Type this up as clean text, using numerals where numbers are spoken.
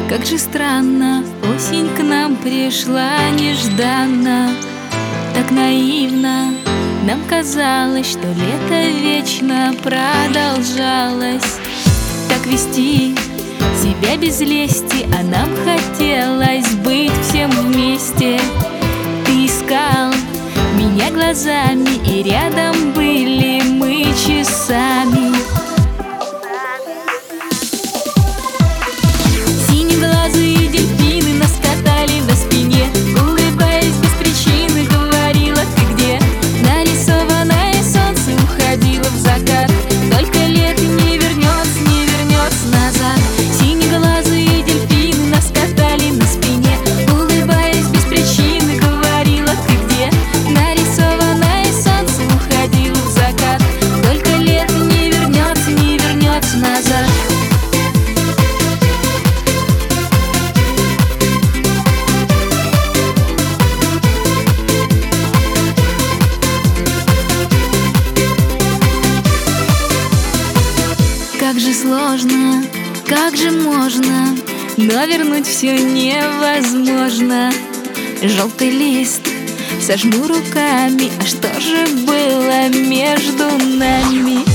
Как же странно, осень к нам пришла нежданно. Так наивно нам казалось, что лето вечно продолжалось. Так вести себя без лести, а нам хотелось быть всем вместе. Ты искал меня глазами, и рядом были мы часами. Синеглазые дельфины нас катали на спине, улыбаясь без причины, говорила: ты где? Нарисованное солнце уходило в закат, только лето не вернется назад. Синеглазые дельфины нас катали на спине, улыбаясь без причины, говорила: ты где? Нарисованное солнце уходило в закат, только лето не вернется назад. Как же сложно, как же можно, но вернуть все невозможно. Желтый лист сожму руками, а что же было между нами?